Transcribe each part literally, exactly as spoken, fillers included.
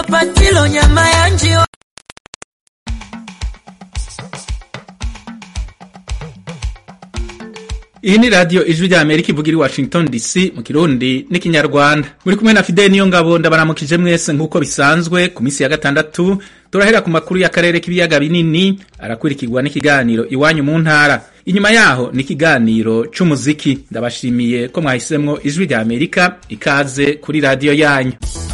chapatilo nyama ya njiwa. Iyi ni radio Ijwi rya Amerika ivugira i Washington D C mu Kirundi n'ikinyarwanda. Muri kumwe na Fidel niyo ngabo ndabaramukije mwese nkuko bisanzwe ku minsi ya gatandatu turahera ku makuru y'akarere k'ibiyaga binini arakurikirwa n'ikiganiro iwanyu mu ntara. Inyuma yaho ni ikiganiro c'umuziki. Ndabashimiye ko mwahisemwo Ijwi rya Amerika, ikaze kuri radio yanyu.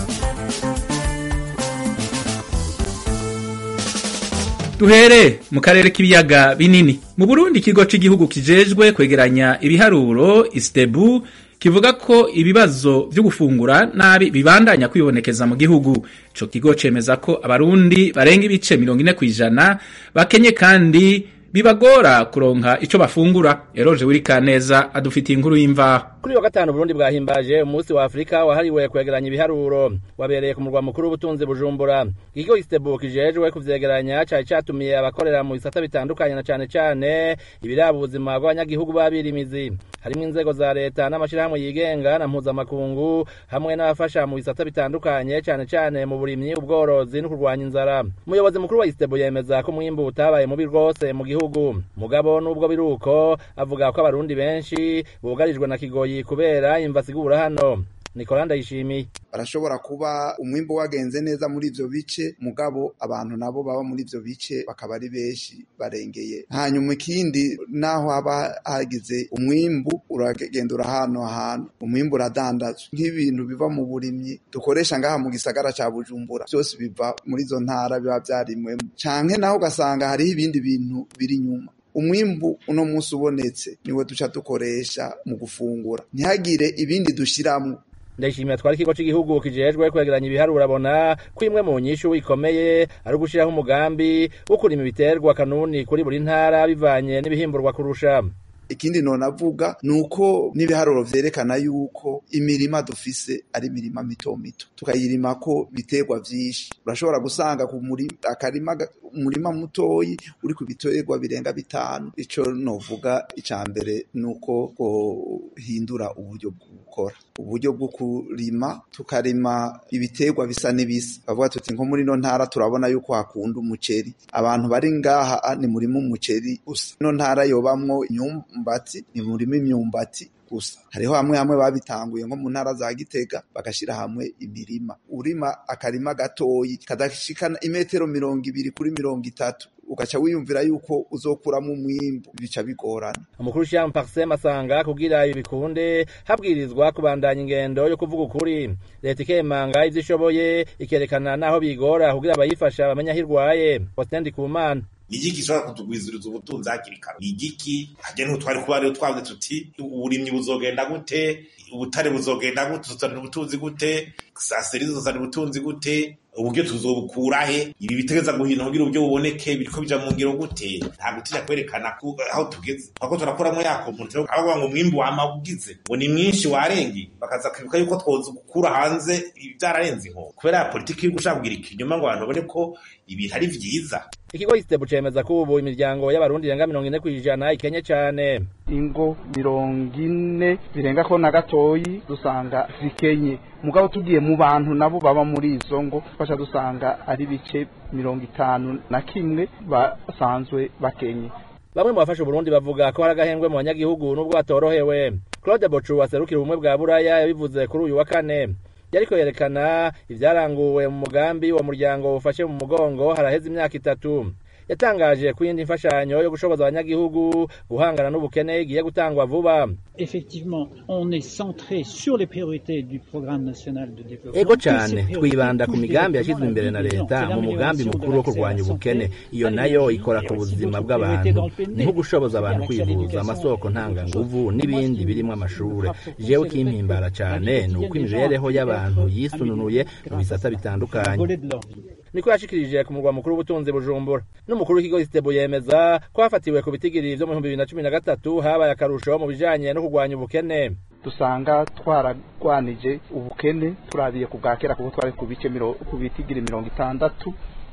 Duhere mu karere k'ibiyaga binini. Mu Burundi ikigo c'igihugu kijejwe kwegeranya ibiharuro Istebu kivuga ko ibibazo byo gufungura nabi bibandanya kwibonekeza mu gihugu. Ico kigo cemeza ko abarundi barenga ibice mirongo ine kw'ijana bakenye kandi bibagora kuronka ico bafungura. Eroje Wirikaneza adufitiye inkuru y'imvaho. Kuri wa gatanu Burundi bwahimbaje umunsi wa Afrika wahariwe kwegeranya ibiharuro wabereye ku murwa mukuru w'ubutunzi Bujumbura. Ikigo Istebu kijejwe kuvyegeranya cari catumiye abakorera mu bisata bitandukanye na cane cane ibiraba ubuzima bw'abanyagihugu babirimizi. Harimwo inzego za leta n'amashirahamwe yigenga na mpuzamakungu hamwe n'abafasha mu bisata bitandukanye cane cane mu burimyi, ubworozi no kurwanya inzara. Umuyobozi mukuru wa Istebu yemeza ko mwimbu utabaye mubi rwose mu gihugu. Mugabo nubwo biruko avuga ko abarundi benshi bugarijwe na kigoyi kubera imva sigura hano. Nicolas Ndayishimiye barashobora kuba umwimbo wagenze neza muri ivyo bice, mugabo abantu nabo baba muri ivyo bice bakaba ari benshi barengeye. Hanyuma ikindi naho haba hagize umwimbu uragendura hano hano, umwimbu uradandazwa nk'ibintu biva mu burimyi dukoresha ngaha mu gisagara ca Bujumbura, byose biva muri zo ntara biba vyarimwemo, canke naho ugasanga hariho ibindi bintu biri nyuma. Umwimbu uno munsi ubonetse niwe duca dukoresha mu gufungura, ntihagire ibindi dushiramwo. Ndayishimiye twari ikigo c'igihugu kijejwe kwegeranya ibiharuro abona ko imwe mu nyishu ikomeye ari ugushiraho umugambi wo kurima ibiterwa kanuni kuri buri ntara bivanye n'ibihimburwa kurusha. Ikindi none avuga nuko n'ibiharuro vyerekana yuko imirima dufise ari imirima mito mito, tukayirima ko biterwa vyinshi. Urashobora gusanga ku muri akarima umurima mutoyi uri ku biterwa birenga bitanu. Ico novuga icambere nuko ko hindura uburyo bwo gukora, uburyo bwo kurima, tukarima ibiterwa bisa n'ibisa. Bavuga tuti nko muri no ntara turabona yuko hakunda umuceri, abantu bari ngaha ni muri mu umuceri gusa. No ntara yobamwo imyumbati ni murima imyumbati gusa. Hariho hamwe hamwe babitanguye nko mu ntara za Gitega bagashira hamwe imirima, urima akarima gatoyi kadashikana imetero mirongo ibiri kuri mirongo itatu, ugaca wiyumvira yuko uzokuramo umwimbu, bica bigorana. Umukuru Jean Parsem asanga kugira ibi bikunde habwirizwa kubandanya ingendo yo kuvuga ukuri. Leta ikemanga izishoboye ikerekana naho bigora kugira abayifasha bamenya hirwaye. Postendi Kumana igiki gishobora kutugwiziriza ubutunzi hakiri kare. Igiki hajye n'utwo twari kuba rero twavuze tuti uburimyi buzogenda gute, ubutare buzogenda gute, tuzana ubutunzi gute, saseri zozana ubutunzi gute, uburyo tuzobukurahe, ibi bitegeza guhina kugira uburyo buboneke biriko bija mu ngiro gute. Nta gutinya kwerekana aho tugeze, ahubwo turakuramo yako muntu aho ngo mwimbu wamabugize ngo ni mwinshi warengi, bakaza kwibuka yuko twoza gukura hanze ibyararenze inko kubera politiki iri gushaka kugira ikinyuma ngo abantu babone ko ibintu ari vyiza. Ikigo Istebu cemeza ko ubu imiryango y'abarundi irenga mirongo ine kw'ijana ikenye cane. Ingo mirongo ine birenga ko na gatoyi dusanga zikenye, mugabo tugiye mu bantu nabo baba muri izo ngo fasha dusanga ari bice mirongo itanu na kimwe basanzwe bakenye. Bamwe mu bafasha Burundi bavuga ko hari agahembwe mu banyagihugu nubwo batorohewe. Claude Bochu waserukira ubumwe bwa Buraya yabivuze kuri uyu wa kane. Yariko yerekana ivyaranguwe mu mugambi wa muryango ufashe mu mugongo haraheze imyaka itatu. Yatangaje ku yindi mfashanyo yo gushoboza abanyagihugu guhangana n'ubukene igiye gutangwa vuba. Effectivement, on est centré sur les priorités du programme national de développement. Ego cyane twibanda ku migambi yashizwe imbere na leta mu mugambi mukuru wo kurwanya ubukene. Iyo nayo ikora ku buzima bw'abantu, niho gushoboza abantu kwivuza, amasoko ntanganguvu n'ibindi birimo amashure. Jewe kimpimbara cyane nuko imibereho y'abantu yisununuye mu bisata bitandukanye. Niko yashikirije ku murwa mukuru w'ubutunzi Bujumbura. N'umukuru w'ikigo Istebu yemeza ko hafatiwe ku bitigiri vyo mu bibiri na cumi na gatatu habaye akarusho mu bijanye no kurwanya ubukene. Dusanga twaragwanije ubukene turabiye ku bwakera kuko twari ku bice ku bitigiri mirongo itandatu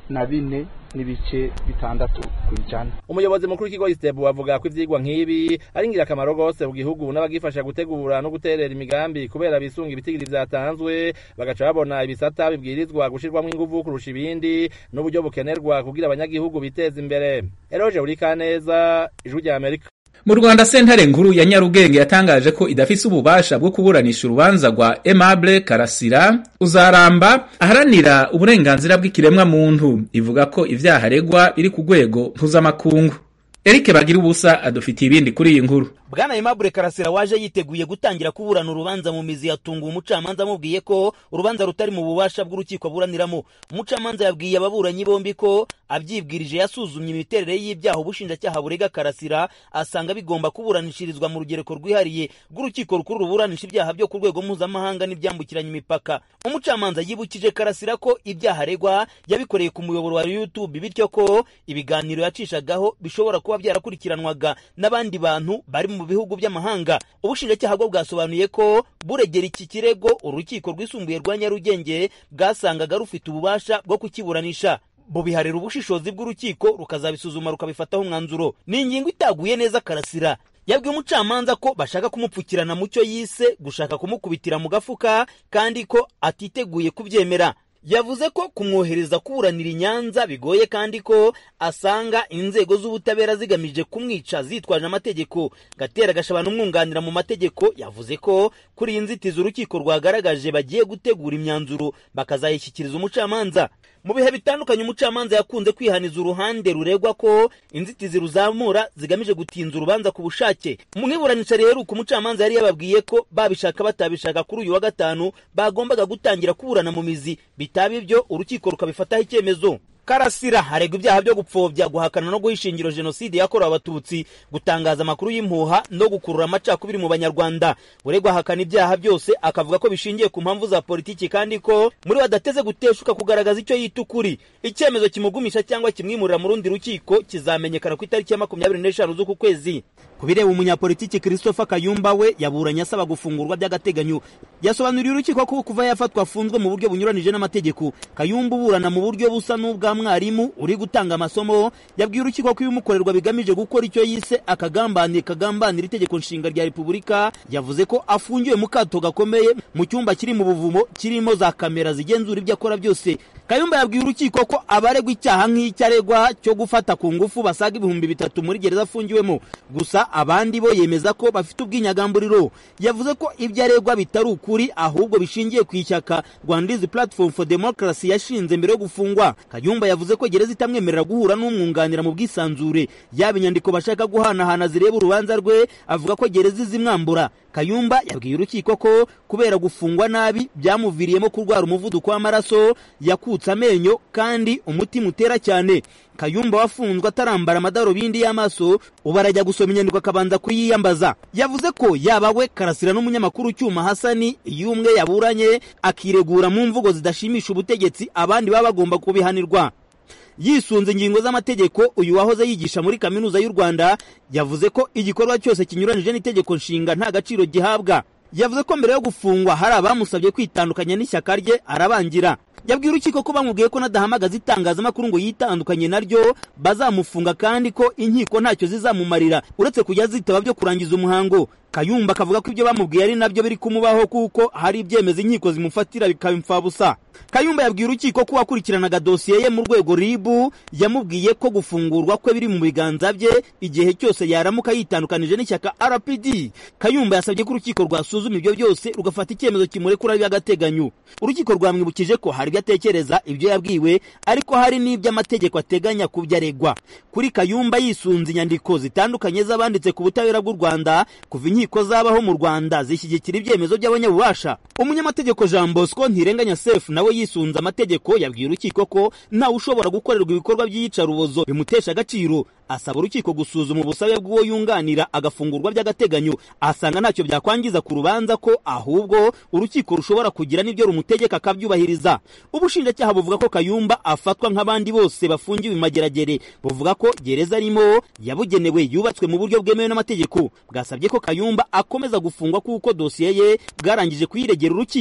na bine n'ibice bitandatu kwijana. Umuyobozi mukuru w'ikigo Istebu avuga ko ivyigwa nk'ibi ari ingirakamaro gose mu gihugu n'abagifasha gutegura no guterera imigambi kubera bisunga ibitigiri vyatanzwe bagaca babona ibisata bibwirizwa gushirwamo inguvu kurusha ibindi n'uburyo bukenerwa kugira abanyagihugu biteza imbere. Eroje Urikaneza, Ijwi rya Amerika. Mu Rwanda sentare nkuru ya Nyarugenge yatangaje ko idafise ububasha bwo kuburanisha urubanza rwa Aimable Karasira uzaramba aharanira uburenganzira bw'ikiremwa muntu, ivuga ko ivyaha aregwa biri ku rwego mpuzamakungu. Eric Bagira ubusa adufitiye ibindi kuri iyi nkuru. Bwana Aimable Karasira waje yiteguye gutangira kuburana urubanza mu mizi yatunga umucamanza amubwiye ko urubanza rutari mu bubasha bw'urukiko buraniramo. Umucamanza yabwiye ababuranyi bombi ko abyibwirije yasuzumye imiterere y'ibyaha ubushinjacyaha burega Karasira asanga bigomba kuburanishirizwa mu rugereko rwihariye rw'urukiko rukuru ruburanisha ibyaha byo ku rwego mpuzamahanga n'ibyambukiranya imipaka. Umucamanza yibukije Karasira ko ibyaha aregwa yabikoreye ku muyoboro wa YouTube, bityo ko ibiganiro yacishagaho bishobora kuba byarakurikiranwaga n'abandi bantu bari mu bihugu by'amahanga. Ubushinjacyaha bwo bwasobanuye ko buregera iki kirego urukiko rwisumbuye rwa Nyarugenge bwasangaga rufite ububasha bwo kukiburanisha. Bubiharira ubushishozi bw'urukiko rukazabisuzuma rukabifataho umwanzuro. Ni ingingo itaguye neza Karasira. Yabwiye umucamanza ko bashaka kumupfukirana mu cyo yise gushaka kumukubitira mu gafuka kandi ko atiteguye kubyemera. Yavuze ko kumwohereza kuburanira Nyanza bigoye kandi ko asanga inzego z'ubutabera zigamije kumwica zitwaje amategeko. Gatera Gashabana umwunganira mu mategeko yavuze ko kuri inzitizi urukiko rwagaragaje bagiye gutegura imyanzuro bakazayishyikiriza umucamanza. Mu bihe bitandukanye umucamanza yakunze kwihaniza uruhande ruregwa ko inzitizi ruzamura zigamije gutinza urubanza ku bushake. Mu iburanisha rero ku mucamanza yari yababwiye ko babishaka batabishaka kuri uyu wa gatanu bagombaga gutangira kuburana mu mizi, bitaba ibyo urukiko rukabifataho icyemezo. Karasira haregwa ibyaha byo gupfobya, guhakana no guhishingiro jenoside yakorewe abatutsi, gutangaza amakuru y'impuha no gukurura amacakubiri mu banyarwanda. Uregwa ahakana ibyaha byose akavuga ko bishingiye ku mpamvu za politiki kandi ko muri badateze guteshuka kugaragaza icyo yita ukuri. Icyemezo kimugumisha cyangwa kimwimurira mu rundi rukiko kizamenyekana ku itariki ya makumyabiri n'eshanu z'uku kwezi. Kubireba umunyapolitiki Christopher Kayumba we yaburanye asaba gufungurwa by'agateganyo. Yasobanuriye urukiko ko kuva yafatwa afunzwe mu buryo bunyuranije n'amategeko. Kayumba uburana mu buryo busa n'ubwa mwarimu uri gutanga amasomo, yabwiye urukiko ko ibimukorerwa bigamije gukora icyo yise akagambane kagambanira itegeko nshinga rya Repubulika. Yavuze ko afungiwe mu kato gakomeye mu cyumba kiri mu buvumo kirimo za kamera zigenzura ibyo akora byose. Kayumba yabwiye urukiko ko abaregwa icyaha nk'icyo aregwa cyo gufata ku ngufu basaga ibihumbi bitatu muri gereza afungiwemo, gusa abandi bo yemeza ko bafite ubwinyagamburiro. Yavuze ko ibyo aregwa bitari ukuri ahubwo bishingiye ku ishyaka Rwanda's Platform for Democracy yashinze mbere yo gufungwa. Kayumba yavuze ko gereza itamwemerera guhura n'umwunganira mu bwisanzure, yaba inyandiko bashaka guhanahana zireba urubanza rwe, avuga ko gereza izimwambura. Kayumba yabwiye urukiko ko kubera gufungwa nabi byamuviriyemo kurwara umuvuduko w'amaraso, yakutse amenyo kandi umutima utera cyane. Kayumba wafunzwe atarambara amadarubindi y'amaso ubu arajya gusoma inyandiko akabanza kuyiyambaza. Yavuze ko yaba we Karasira n'umunyamakuru Cyuma Hasani iyo umwe yaburanye akiregura mu mvugo zidashimisha ubutegetsi abandi baba bagomba kubihanirwa. Yisunze ingingo z'amategeko, uyu wahoze yigisha muri kaminuza y'u Rwanda yavuze ko igikorwa cyose kinyuranije n'itegeko nshinga nta gaciro gihabwa. Yavuze ko mbere yo gufungwa hari abamusabye kwitandukanya n'ishyaka rye arabangira. Yabwiye urukiko ko bamubwiye ko nadahamagaza itangazamakuru ngo yitandukanye naryo bazamufunga kandi ko inkiko ntacyo zizamumarira uretse kujya zitaba byo kurangiza umuhango. Kayumba akavuga ko ibyo bamubwiye ari nabyo biri kumubaho kuko hari ibyemeza inkiko zimufatira bikaba imfabusa. Kayumba yabwiye urukiko ko wakurikiranaga dosiye ye mu rwego R I B yamubwiye ko gufungurwa kwe biri mu biganza bye igihe cyose yaramuka yitandukanije n'ishyaka R P D. Kayumba yasabye ko urukiko rwasuzuma ibyo byose rugafata icyemezo kimurekura by'agateganyo. Urukiko rwamwibukije ko hari ibyo atekereza ibyo yabwiwe ariko hari n'ibyo amategeko ateganya kubyaregwa. Kuri Kayumba yisunze inyandiko zitandukanye z'abanditse ku butabera bw'u Rwanda kuva inkiko zabaho mu Rwanda zishyigikira ibyemezo by'abanyabubasha. Umunyamategeko Jean Bosco Ntirenganya Sef nawe yisunze amategeko yabwiye urukiko ko ntawe ushobora gukorerwa ibikorwa by'iyicarubozo bimutesha agaciro. Asaba urukiko gusuzuma ubusabe bw'uwo yunganira agafungurwa by'agateganyo. Asanga ntacyo byakwangiza ku rubanza ko ahubwo urukiko rushobora kugira n'ibyo rumutegeka akabyubahiriza. Ubushinjacyaha buvuga ko Kayumba afatwa nk'abandi bose bafungiwe imageragere. Buvuga ko gereza arimo yabugenewe yubatswe mu buryo bwemewe n'amategeko. Bwasabye ko Kayumba akomeza gufungwa kuko dosiye ye bwarangije kuyiregera urukiko.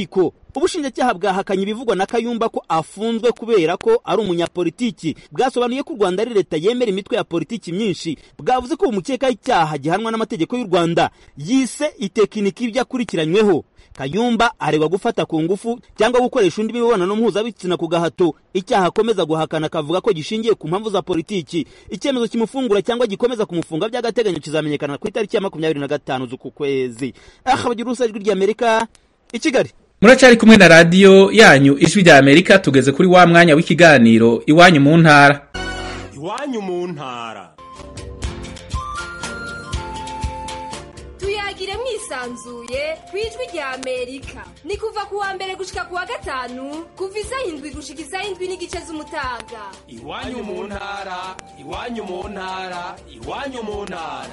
ubushinjacyaha bwahakanye ibivugwa na Kayumba ko afunzwe kubera ko ari umunyapolitiki. Bwasobanuye ko u Rwanda ari leta yemera imitwe ya politiki myinshi. Bwavuze ko umukeka icyaha gihanwa n'amategeko y'u Rwanda. Yise itekiniki ibyo akurikiranyweho. Kayumba aregwa gufata ku ngufu cyangwa gukoresha undi mibonano mpuzabitsina ku gahato. Icyaha akomeza guhakana akavuga ko gishingiye ku mpamvu za politiki. Icyemezo kimufungura cyangwa gikomeza kumufunga by'agateganyo kizamenyekana ku itariki ya makumyabiri na gatanu z'uku kwezi. Aha bagira urusajwi ry'Amerika i Kigali. Muracari kumwe na radio yanyu Ijwi rya Amerika. Tugeze kuri wa mwanya w'ikiganiro Iwanyu mu ntara. Iwanyu mu ntara. Tuyagire mwisanzuye kwijwi rya Amerika. Ni kuva kuwa mbere gushika kuwa gatanu, kuva isaha indwi gushika isaha indwi n'igice z'umutaga. Iwanyu mu ntara, iwanyu mu ntara, iwanyu mu ntara.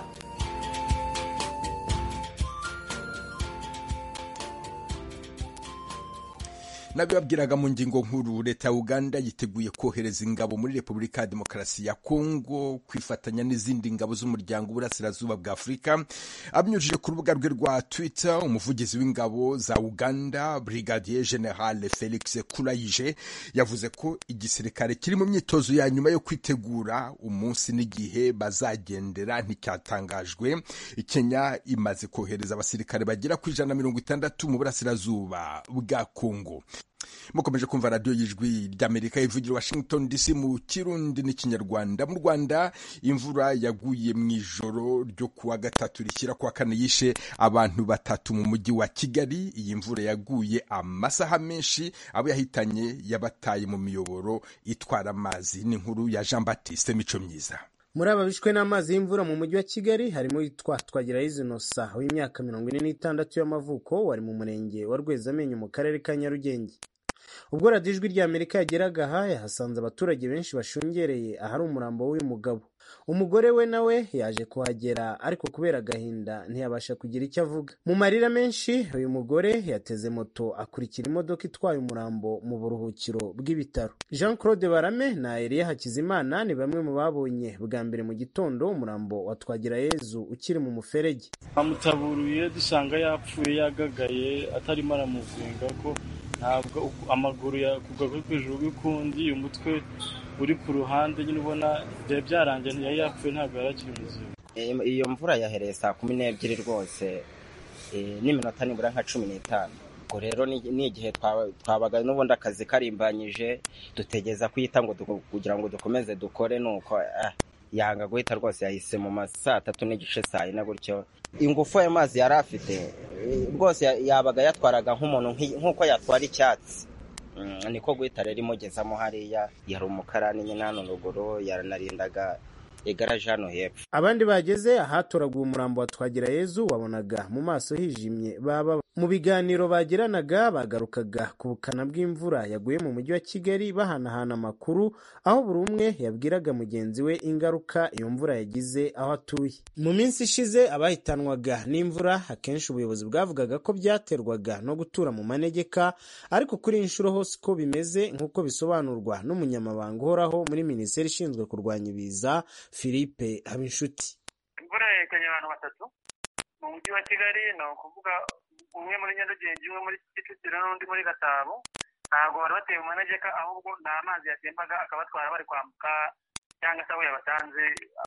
nabibabwiraga mu ngingo nkuru, leta ya Uganda yiteguye kohereza ingabo muri Repubulika ya Demokarasi ya Kongo kwifatanya n'izindi ngabo z'umuryango w'Uburasirazuba bwa Afurika. Abinyujije ku rubuga rwe rwa Twitter, umuvugizi w'ingabo za Uganda Brigadier General Felix Kulayije yavuze ko igisirikare kiri mu myitozo ya nyuma yo kwitegura umunsi n'igihe bazagendera nticyatangajwe. Kenya imaze kohereza abasirikare bagera ku ijana na mirongo itandatu mu Burasirazuba bwa Kongo. Mukomeje kumva radio y'Ijwi ry'Amerika ivugira Washington D C mu Kirundi n'Ikinyarwanda. Mu Rwanda imvura yaguye mu ijoro ryo kuwa gatatu rishyira kwa kane yishe abantu batatu mu mujyi wa Kigali. Iyi mvura yaguye amasaha menshi, abo yahitanye yabataye mu miyoboro itwara amazi. Ni inkuru ya Jean Baptiste Mico Myiza. Muri ababishwe n'amazi y'imvura mu mujyi wa Kigali harimo yitwa Twagirayezu Innocent w'imyaka mirongo ine n'itandatu y'amavuko, wari mu murenge wa Rwezamenyo mu karere ka Nyarugenge. Ubwo radio Ijwi ry'Amerika yageraga aha yahasanze abaturage benshi bashungereye ahari umurambo w'uyu mugabo. Umugore we nawe yaje kuhagera, ariko kubera agahinda ntiyabasha kugira icyo avuga. Mu marira menshi uyu mugore yateze moto akurikira imodoka itwaye umurambo mu buruhukiro bw'ibitaro. Jean Claude Barame na Elia Hakizimana ni bamwe mu babonye bwa mbere mu gitondo umurambo wa Twagirayezu ukiri mu muferege. Amutaburuye dusanga yapfuye yagagaye, atarimo aramuzinga ko ntabwo amaguru yakugwa kw'ijuru bikundi, umutwe uri ku ruhande nyine ubona bya byarangiye ntiyari yapfuye, ntabwo yarakiri muzima. Iyo mvura yahereye saa kumi n'ebyiri rwose n'iminota nibura nka cumi n'itanu. Ubwo rero ni igihe twabaga n'ubundi akazi karimbanyije, dutegeza kuyita ngo kugira ngo dukomeze dukore, nuko yanga guhita rwose, yahise mu ma saa tatu n'igice saa yine gutyo. Ingufu y'amazi yari afite rwose yabaga yatwaraga nk'umuntu nk'uko yatwara icyatsi, niko guhita rero imugezamo hariya. Yari umukarani nyine hano ruguru, yaranarindaga igaraje hano hepfo. Abandi bageze ahatoraguye umurambo wa Twagirayezu wabonaga mu maso hijimye. Baba mu biganiro bagiranaga bagarukaga ku bukana bw'imvura yaguye mu mujyi wa Kigali, bahanahana amakuru, aho buri umwe yabwiraga mugenzi we ingaruka iyo mvura yagize aho atuye. Mu minsi ishize abahitanwaga n'imvura akenshi ubuyobozi bwavugaga ko byaterwaga no gutura mu manegeka, ariko kuri inshuro hose ko bimeze nk'uko bisobanurwa n'umunyamabanga uhoraho muri Minisiteri ishinzwe kurwanya ibiza Philippe Habinshuti. Imvura yahitanye abantu batatu mu mujyi wa Kigali, ni ukuvuga umwe muri Nyarugenge, umwe muri Kicukiro n'undi muri Gasabo. Ntabwo bari bateye mu manegeka, ahubwo ni amazi yatembaga akabatwara bari kwambuka, cyangwa se aho yabatanze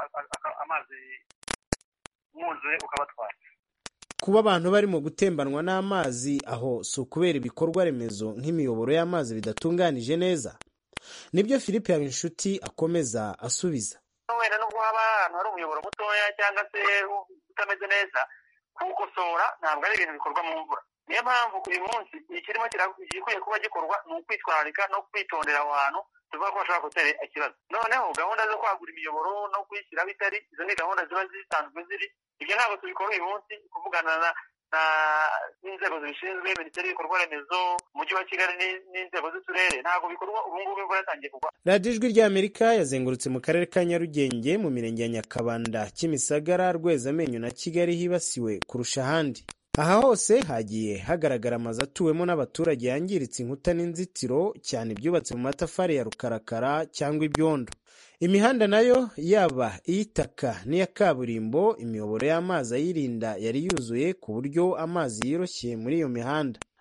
amazi mwuzuye ukabatwara. Kuba abantu barimo gutembanwa n'amazi aho si ukubera ibikorwa remezo nk'imiyoboro y'amazi bidatunganije neza? Nibyo Philippe Habinshuti akomeza asubiza. Wenda nubwo haba ahantu hari umuyoboro mutoya cyangwa se utameze neza, kuwukosora ntabwo ari ibintu bikorwa mu mvura. Niyo mpamvu uyu munsi ikirimo gikwiye kuba gikorwa ni ukwitwararika no kwitondera aho hantu tuvuga ko bashobora gutera ikibazo. Noneho gahunda zo kwagura imiyoboro no kuyishyiraho itari, izo ni gahunda ziba zisanzwe ziri. Ibyo ntabwo tubikora uyu munsi, kuvugana na n'inzego zibishinzwe, Minisiteri y'ibikorwa remezo, umujyi wa Kigali n'inzego z'uturere, ntabwo bikorwa ubu ngubu imvura yatangiye kugwa. Radio Ijwi ry'Amerika yazengurutse mu karere ka Nyarugenge, mu mirenge ya Nyakabanda, Kimisagara, Rwezamenyo na Kigali hibasiwe kurusha ahandi. Aha hose hagiye hagaragara amazu atuwemo n'abaturage yangiritse inkuta n'inzitiro, cyane ibyubatse mu matafari ya rukarakara cyangwa ibyondo. Imihanda nayo yaba iy'itaka n'iya kaburimbo, imiyoboro y'amazi ayirinda yari yuzuye ku buryo amazi yiroshye muri iyo mihanda.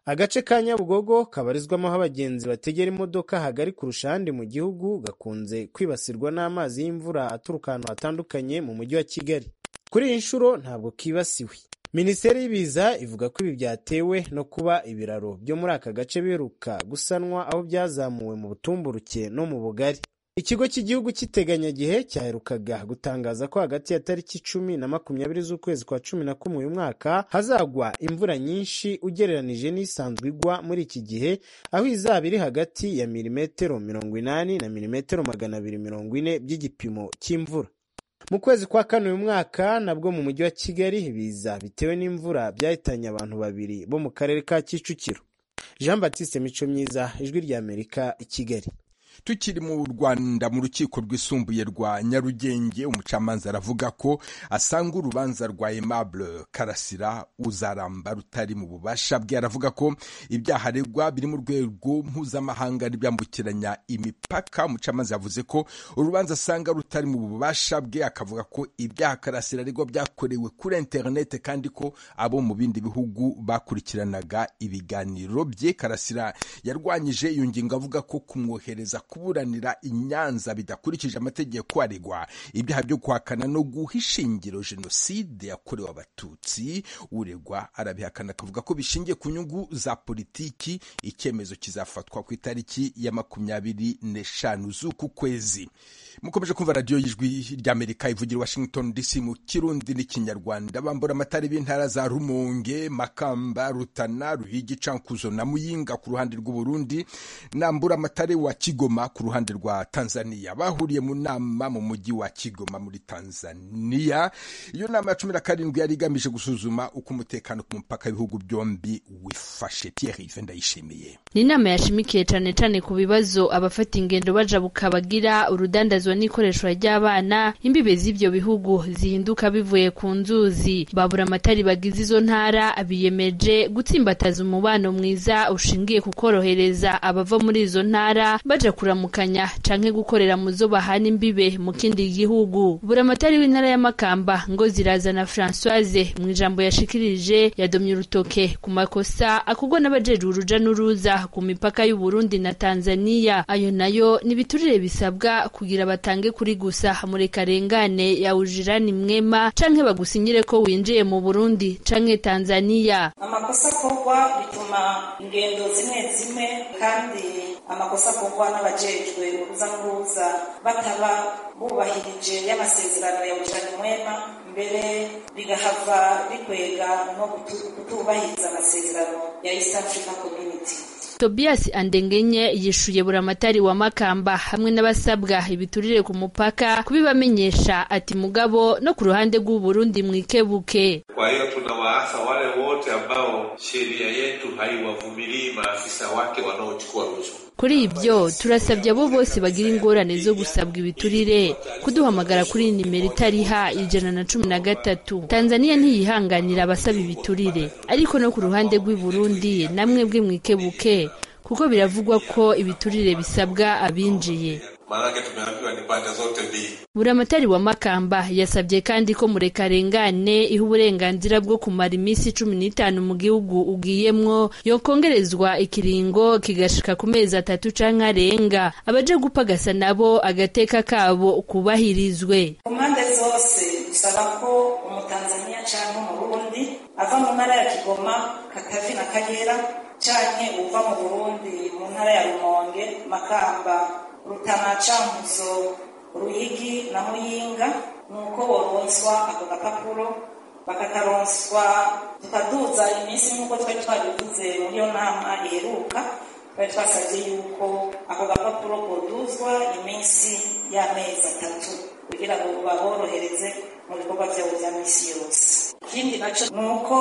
agace ka Nyabugogo kabarizwamo aho abagenzi bategera imodoka hagari kurusha ahandi mu gihugu gakunze kwibasirwa n'amazi y'imvura aturuka ahantu hatandukanye mu mujyi wa Kigali. Kuri iyi nshuro ntabwo kibasiwe. Minisiteri y'ibiza ivuga ko ibi byatewe no kuba ibiraro byo muri aka gace biheruka gusanwa aho byazamuwe mu butumburuke no mu bugari. Ikigo cy'igihugu cy'iteganyagihe cyaherukaga gutangaza ko hagati ya tariki icumi na makumyabiri z'ukwezi kwa cumi na kumwe uyu mwaka hazagwa imvura nyinshi ugereranije n'isanzwe igwa muri iki gihe, aho izaba iri hagati ya milimetero mirongo inani na milimetero magana abiri mirongo ine by'igipimo cy'imvura. Mu kwezi kwa kane uyu mwaka nabwo mu mujyi wa Kigali ibiza bitewe n'imvura byahitanye abantu babiri bo mu karere ka Kicukiro. Jean Baptiste Mico Myiza, Ijwi ry'Amerika, i Kigali. Tukiri mu Rwanda mu rukiko rwisumbuye rwa Nyarugenge, umucamanza aravuga ko asanga urubanza rwa Aimable Karasira uzaramba rutari mu bubasha bwe. Aravuga ko ibyaha aregwa biri mu rwego mpuzamahanga n'ibyambukiranya imipaka. Umucamanza yavuze ko urubanza asanga rutari mu bubasha bwe, akavuga ko ibyaha Karasira aregwa byakorewe kuri internet kandi ko abo mu bindi bihugu bakurikiranaga ibiganiro bye. Karasira yarwanyije iyo ngingo avuga ko kumwohereza kuburanira i Nyanza bidakurikije amategeko aregwa ibyaha byo guhakana no guha ishingiro jenoside yakorewe abatutsi. Uregwa arabihakana akavuga ko bishingiye ku nyungu za politiki. Icyemezo kizafatwa ku itariki ya makumyabiri n'eshanu z'uku kwezi. Mukomeje kumva radio y'Ijwi ry'Amerika ivugira Washington D C mu Kirundi n'Ikinyarwanda. Bambura amatari b'intara za Rumonge, Makamba, Rutana, Ruhigi, Cankuzo na Muyinga ku ruhande rw'u Burundi, nambura amatari wa Kigoma ku ruhande rwa Tanzania bahuriye mu nama mu mujyi wa Kigoma muri Tanzania. Iyo nama ya cumi na karindwi yari igamije gusuzuma uko umutekano ku mupaka w'ibihugu byombi wifashe. Pierre Yves Ndayishimiye. Ni nama yashimikiye cyane cyane ku bibazo abafata ingendo baja bukabagira urudandazwa n'ikoreshwa ry'abana, imbibe z'ibyo bihugu zihinduka bivuye ku nzuzi. Babura amatari bagize izo ntara abiyemeje gutsimbataza umubano mwiza ushingiye ku korohereza abava muri izo ntara baja kuramukanya canke gukorera mu zo bahana imbibe mu kindi gihugu. Bura amatari w'intara ya Makamba ngo zirazana Françoise mu ijambo yashikirije yadomye urutoke ku makosa akugwa n'abajeje uruja n'uruza ku mipaka y'u Burundi na Tanzania. Ayo nayo ni biturire bisabwa kugira batange kuri gusa murekarengane ya ujirani mwema canke bagusinyire ko winjiye mu Burundi canke Tanzania. Amakosa kogwa bituma ingendo zimwe zimwe kandi amakosa kogwa n'abajejwe uruza n'uruza bataba bubahirije y'amasezerano ya ujirani mwema, mbere bigahava bikwega no kutubahiriza amasezerano ya East African Community. Tobias Andengenye yishuye buramatari wa Makamba hamwe n'abasabwa ibiturire ku mupaka kubibamenyesha ati mugabo no ku ruhande rw'u Burundi mwikebuke. Kwa hiyo tunawaasa wale wote ambao sheria yetu haiwavumilii maafisa wake wanaochukua rushwa. Kuri ibyo turasabye abo bose bagira ingorane zo gusabwa ibiturire kuduhamagara kuri nimero itariha ijana na cumi na gatatu. Tanzania ntiyihanganira abasaba ibiturire, ariko no ku ruhande rw'u Burundi namwe bwe mwikebuke kuko biravugwa ko ibiturire bisabwa abinjiye. Maanake tumeambiwa ni pande zote mbili. Buramatari wa Makamba yasabye kandi ko murekarengane iha uburenganzira bwo kumara iminsi cumi n'itanu mu gihugu ugiyemwo yokongerezwa ikiringo kigashika ku mezi atatu canke arenga. Abaje gupagasa nabo agateka kabo kubahirizwe. Ku mpande zose bisaba ko umutanzania canke mu Burundi ava mu ntara ya Kigoma, Katavi na Kagera canke uva mu Burundi mu ntara ya Rumonge, Makamba, Rutana, Cankuzo, Ruhigi na Muyinga nuko boronswa ako gapapuro bakakaronswa tukaduza iminsi nk'uko twari twabivuze muri iyo nama iheruka. Twari twasabye yuko ako gapapuro koduzwa iminsi y'amezi atatu kugira ngo baborohereze mu bikorwa byabo bya misi yose. Ikindi naco nuko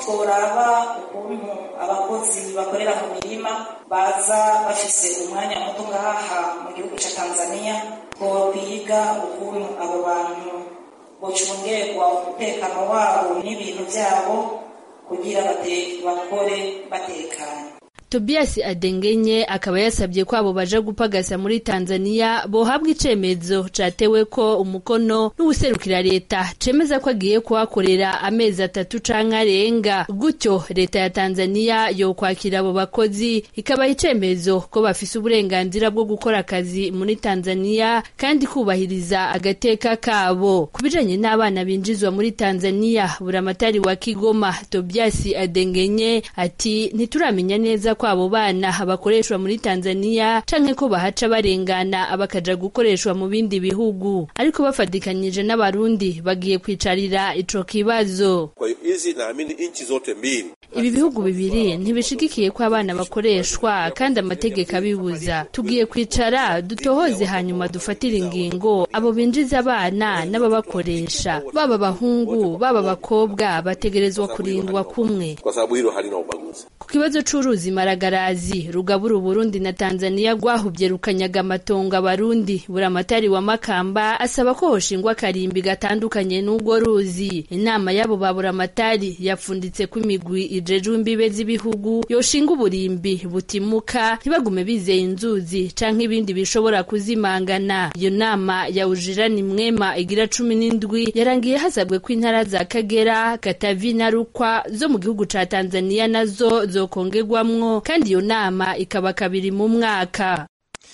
tworaba ukuntu abakozi bakorera mu mirima baza bafise umwanya muto ngaha mu gihugu ca Tanzania, twobiga ukuntu abo bantu bocungerwa umutekano wabo n'ibintu byabo kugira bakore batekanye. Tobias Adengenye akaba yasabye ko abo baja gupagasa muri Tanzania bohabwa icemezo catewe ko umukono n'ubuserukira leta cemeza ko agiye kuhakorera amezi atatu canke arenga, gutyo leta ya Tanzania yo kwakira abo bakozi ikaba icemezo ko bafise uburenganzira bwo gukora akazi muri Tanzania kandi kubahiriza agateka kabo. Kubijanye n'abana binjizwa muri Tanzania, buramatari wa Kigoma Tobias Adengenye ati ntituramenya neza ko abo bana bakoreshwa muri Tanzania canke ko bahaca barengana abakaja gukoreshwa mu bindi bihugu, ariko bafadikanyije n'abarundi bagiye kwicarira ico kibazo. Kwa hiyo hizi naamini inchi zote mbili, ibi bihugu bibiri ntibishigikiye ko abana bakoreshwa kandi amategeko abibuza. Tugiye kwicara dutohoze hanyuma dufatira ingingo abo binjiza abana n'ababakoresha, baba bahungu baba bakobwa bategerezwa kurindwa kumwe, kwa sababu hilo halina ubaguzi. Ku kibazo c'uruzi Maragarazi rugabura Burundi na Tanzania rwahubye rukanyaga amatongo abarundi, buramatari wa Makamba asaba ko hoshingwa karimbi gatandukanye n'ubwo ruzi. Inama yabo ba buramatari yapfunditse ko imigwi ijejwe imbibe z'ibihugu yoshinga uburimbi butimuka ntibagume bizeye inzuzi canke ibindi bishobora kuzimangana. Iyo nama ya Ujirani Mwema igira cumi n'indwi yarangiye hasabwe ko intara za Kagera, Katavi na Rukwa zo mu gihugu ca Tanzania nazo zokongegwamwo, kandi iyo nama ikaba kabiri mu mwaka.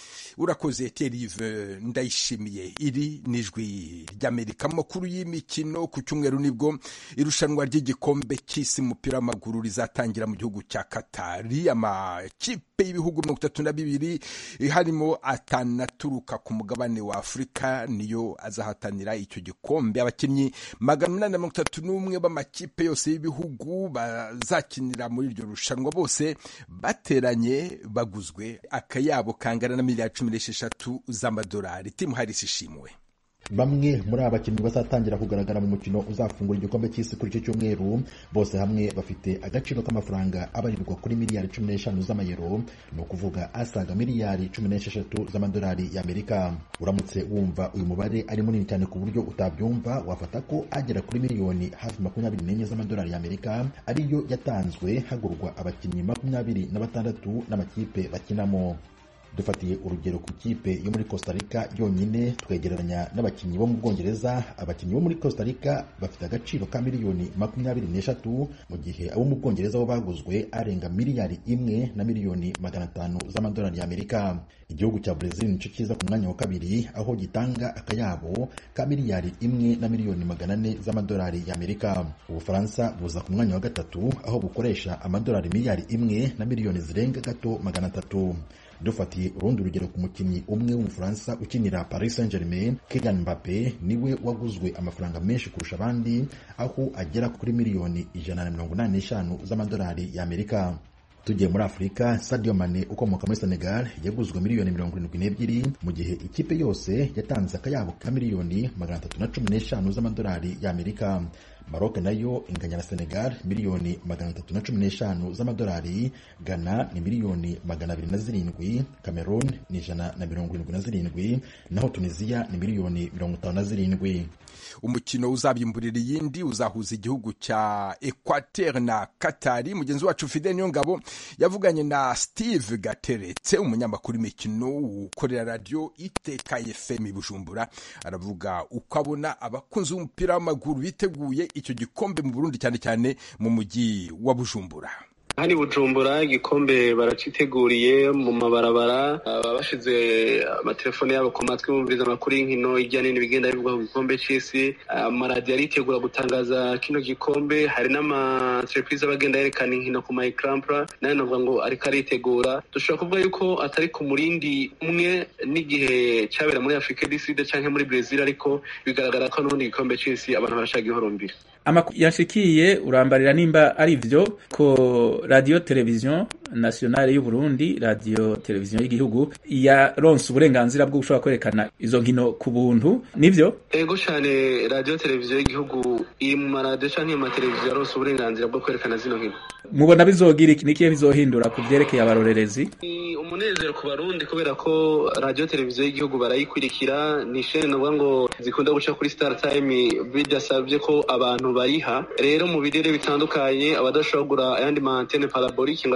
Urakoze Terive Ndayishimiye. Iri nijwi ry'Amerika. Makuru y'imikino ku cyumweru nibwo irushanwa ry'igikombe cy'isi mupira w'amaguru rizatangira mu gihugu cya Katari. Amakipe y'ibihugu mirongo itatu na bibiri harimo atanu aturuka ku mugabane wa Afurika niyo azahatanira icyo gikombe. Abakinnyi magana umunani na mirongo itatu n'umwe b'amakipe yose y'ibihugu bazakinira muri iryo rushanwa, bose bateranye baguzwe akayabo kangana na miliyari cumi n'esheshatu z'amadolari. Timu Harris ishimwe. Bamwe muri aba bakinnyi bazatangira kugaragara mu mukino uzafungura igikombe cy'isi kuri icyo cyumweru, bose hamwe bafite agaciro k'amafaranga abarirwa kuri miliyari cumi n'eshanu z'amayero, ni ukuvuga asaga miliyari cumi n'esheshatu z'amadolari y'Amerika. Uramutse wumva uyu mubare ari munini cyane ku buryo utabyumva, wafata ko agera kuri miliyoni hafi makumyabiri n'enye z'amadolari y'Amerika ariyo yatanzwe hagurwa abakinnyi makumyabiri na batandatu n'amakipe bakinamo. Dufatiye urugero ku kipe yo muri Costa Rica yonyine, twegeranya n'abakinnyi bo mu Bwongereza. Abakinnyi bo muri Costa Rica bafite agaciro ka miliyoni makumyabiri n'eshatu, mu gihe abo mu Bwongereza bo baguzwe arenga miliyari imwe na miliyoni magana atanu z'amadolari y'Amerika. Igihugu cya Brazil nico kiza ku mwanya wa kabiri, aho gitanga akayabo ka miliyari imwe na miliyoni magana ane z'amadolari y'Amerika. Ubufaransa buza ku mwanya wa gatatu, aho bukoresha amadolari miliyari imwe na miliyoni zirenga gato magana atatu. Dufatiye urundi rugero ku mukinnyi umwe w'umufaransa ukinira Paris Saint-Germain, Kylian Mbappe niwe waguzwe amafaranga menshi kurusha abandi, aho agera kuri miliyoni ijana na mirongo inani n'eshanu z'amadolari y'Amerika. Tugiye muri Afurika, Sadio Mane ukomoka muri Senegal yaguzwe miliyoni mirongo irindwi n'ebyiri, mu gihe ikipe yose yatanze akayabo ka miliyoni magana atatu na cumi n'eshanu z'amadolari y'Amerika. Maroc nayo inganya na Senegal miliyoni magana atatu na cumi n'eshanu z'amadolari, Ghana ni miliyoni magana abiri na zirindwi, Cameroon ni ijana na mirongo irindwi na zirindwi, naho Tunisia ni miliyoni mirongo itanu na zirindwi. Umukino uzabimburira iyindi uzahuza igihugu cya Equateur na Katari. Mugenzi wacu Fidel Niyongabo yavuganye na Steve Gateretse, umunyamakuru w'imikino ukorera radio Iteka F M Bujumbura. Aravuga uko abona abakunzi b'umupira w'amaguru biteguye icyo gikombe mu Burundi, cyane cyane mu mujyi wa Bujumbura. Hani Bujumbura igikombe baraciteguriye mu mabarabara, babashize amatelefone yabo ku matwi bumviriza amakuru y'inkino ijya nini bigenda bivuga ku gikombe cy'isi. Amaradiyo aritegura gutangaza kino gikombe, hari n'amatereprise bagenda yerekana inkino ku mayikrampra, nayo navuga ngo ariko aritegura. Dushobora kuvuga yuko atari ku murindi umwe n'igihe cyabera muri Afrika du Sud cyangwa muri Brazil, ariko bigaragara ko n'ubundi gikombe cy'isi abantu barashaka ihorumbira. Amakuru yashikiye urambarira nimba ari byo ko Radio Television Nationale y'u Burundi, Radio Television y'igihugu yaronse uburenganzira bwo gushobora kwerekana izo nkino ku buntu, nivyo? Ego cyane, Radio Television y'igihugu iri mu maradiyo canke mu mateleviziyo yaronse uburenganzira bwo kwerekana zino nkino. Mubona bizogira iki nikiye bizohindura ku byerekeye abarorerezi? Umunezero ku Barundi kubera ko Radio Television y'igihugu barayikurikira, ni chaîne navuga ngo zikunda guca kuri Star Time, bidasabye ko abantu bayiha. Rero mu birere bitandukanye abadashobora ayandi ma antenne parabolique ngo ashobora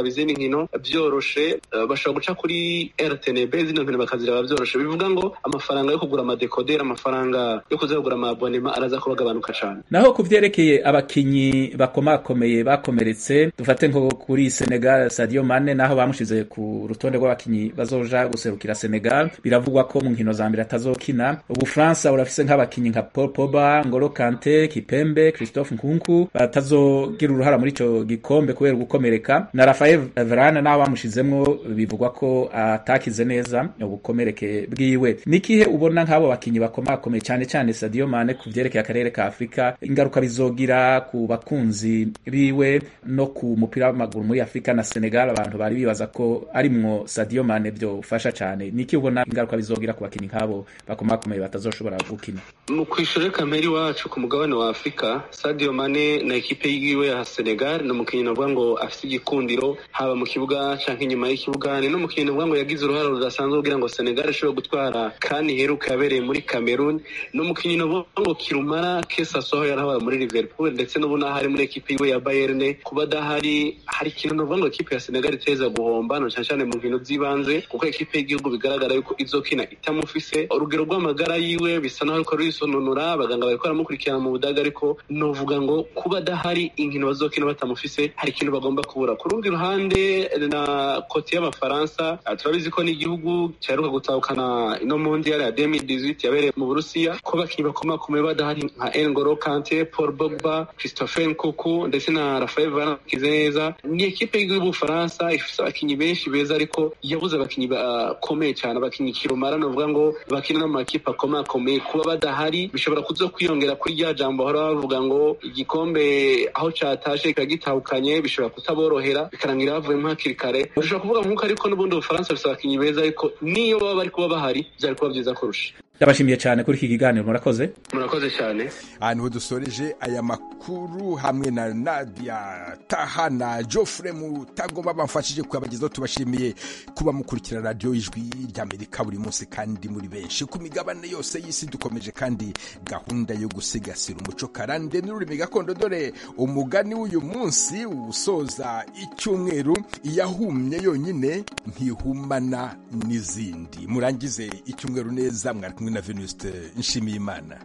kuraba izindi nkino byoroshe, uh, bashobora guca kuri R T N B zino nkino bakaziraba byoroshe. Bivuga ngo amafaranga yo kugura amadekodera, amafaranga yo kuza kugura amabonema araza kuba gabanuka cyane. Naho kuvyerekeye abakinyi bakomakomeye bakomeretse, dufate nko kuri Senegal Sadio Mane naho bamushize ku rutonde rw'abakinyi bazoja guserukira Senegal, biravugwa ko mu nkino za mbere atazokina. Ubu France urafise nk'abakinyi nka Paul Pogba, Ngolo Kante, Kipembe, Christophe Nkunku batazogira uruhara muri ico gikombe kubera gukomereka, na Raphael Varane naho bamushizemwo bivugwa ko atakize neza ubukomereke bwiwe. Nikihe ubona nk'abo bakinyi bakomakomeye cyane cyane Sadio Mane kuvyerekeye akarere ka Afrika ingaruka bizogira ku bakunzi biwe no ku mupira w'amaguru muri Afrika na Senegal? Abantu bari bibaza ko arimwo Sadio Mane byo fasha cyane. Niki ubona ingaruka bizogira ku bakinyi nk'abo bakomakomeye batazoshobora gukina? Mu kwishura kameri wacu ku mugabane wa Afrika, Sadio Mane na ekipe yiwe ya Senegal no mukinyi navuga ngo afite igikundiro haba mu kibuga canke inyuma y'ikibuga, ni no mukinyi navuga ngo yagize uruhare rudasanzwe kugira ngo Senegal ishobore gutwara kandi heruka yabereye muri Cameroon, no mukinyi navuga ngo kirumara kesa soho yarahawe muri Liverpool ndetse no buna hari muri ekipe yiwe ya Bayern. Kuba dahari hari ikintu navuga ngo ekipe ya Senegal iteza guhomba no cyane mu nkino zibanze, kuko ekipe y'igihugu bigaragara yuko izokina itamufise urugero rw'amagara yiwe bisa naho ariko risononora, abaganga bariko baramukurikirana mu budaga, ariko novuga ngo kuba dahari inkino bazokina batamufise hari ikintu bagomba kubura. Ku rundi ruhande na koti y'Abafaransa, turabizi ko n'igihugu cyaheruka gutahukana ino mondial ya deux mille dix-huit yabereye mu Burusiya, ko bakinyi bakomakomeye badahari nka N'Golo Kante, Paul Pogba, Christophe Nkunku ndetse na Raphael Varane neza. Ni ekipe y'Ubufaransa ifite abakinyi benshi beza, ariko yabuze abakinyi bakomeye cyane, abakinyi kirumara novuga ngo bakina no mu makipe akomakomeye. Kuba badahari bishobora kuzo kwiyongera kuri rya jambo bahora bavuga ngo igikombe aho catashe kagitahukanye bishobora kutaborohera bikarangira bavuye mu hakiri kare. Bishobora kuvuga nkuko ariko n'ubundi Ubufaransa bifite abakinyi beza, ariko niyo baba bari kuba bahari byari kuba byiza kurusha. Ndabashimiye cyane kuri iki kiganiro, murakoze. Murakoze cyane. Ahantu dusoreje aya makuru hamwe na Nadia Taha na Geoffrey Mutagomba bamfashije kubagezaho. Tubashimiye kuba mukurikira radio Ijwi ry'Amerika buri munsi kandi muri benshi ku migabane yose y'isi. Dukomeje kandi gahunda yo gusigasira umuco karande n'ururimi gakondo. Dore umugani w'uyu munsi usoza icyumweru: iyahumye yonyine ntihumana n'izindi. Murangize icyumweru neza. Mwari kumwe na Venuste Nshimiyimana.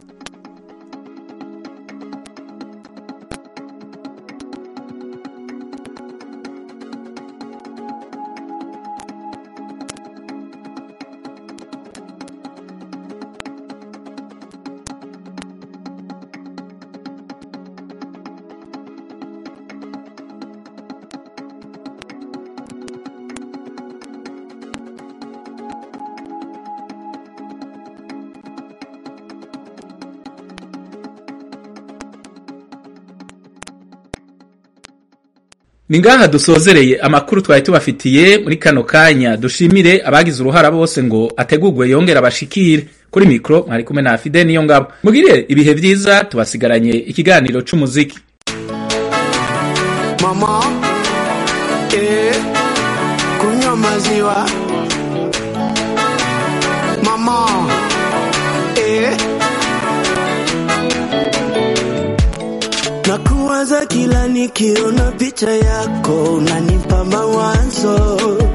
Ningaha dusozereye amakuru twari tubafitiye muri kano kanya. Dushimire abagize uruhara bose ngo ategurwe yongera abashikire. Kuri mikro mwari kumwe na Fide niyo ngabo. Mugire ibihe byiza, tubasigaranye ikiganiro c'umuziki. Mama eh kunywa maziwa. Mama eh nakuwaza kila nikiona picha yako, unanipa mawazo.